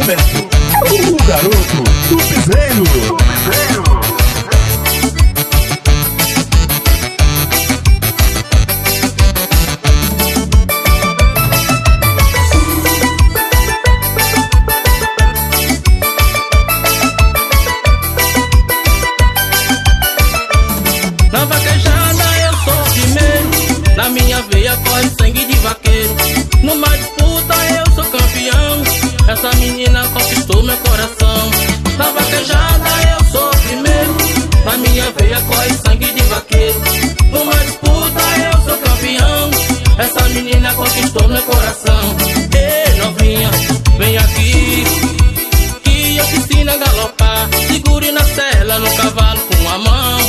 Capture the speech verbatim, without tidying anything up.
Roberto, o garoto do piseiro. Do piseiro. Na vaquejada eu sou o primeiro, na minha veia corre sangue de vaqueiro. Numa disputa eu sou campeão, essa menina conquistou meu coração. Na vaquejada eu sou o primeiro, na minha veia corre sangue de vaqueiro. Numa disputa eu sou campeão, essa menina conquistou meu coração. Ei novinha, vem aqui, que eu te ensino a galopar. Segure na sela no cavalo com a mão.